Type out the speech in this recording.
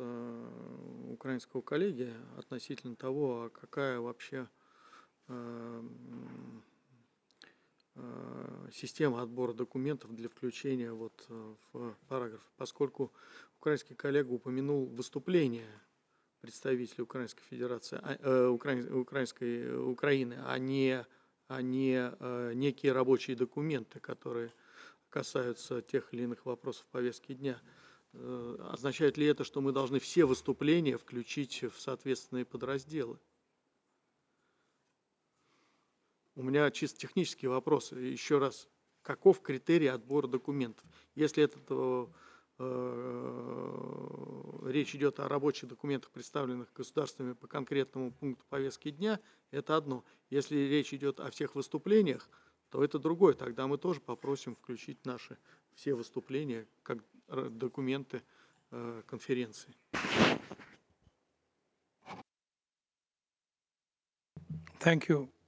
украинского коллеги относительно того, а какая вообще м, система отбора документов для включения в параграф, поскольку украинский коллега упомянул выступление представителей Украинской Федерации, Украины, а не некие рабочие документы, которые касаются тех или иных вопросов повестки дня. Означает ли это, что мы должны все выступления включить в соответственные подразделы? У меня чисто технический вопрос. Еще раз, каков критерий отбора документов? Если речь идет о рабочих документах, представленных государствами по конкретному пункту повестки дня, это одно. Если речь идет о всех выступлениях, то это другое. Тогда мы тоже попросим включить наши все выступления как документы конференции. Thank you.